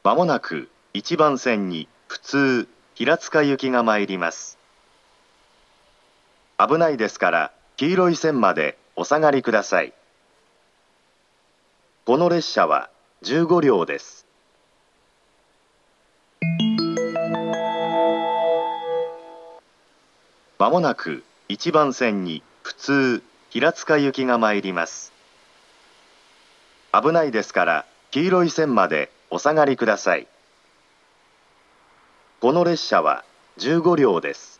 まもなく1番線に普通平塚行きが参ります。危ないですから黄色い線までお下がりください。この列車は15両です。まもなく1番線に普通平塚行きが参ります。危ないですから黄色い線までお下がりください。この列車は15両です。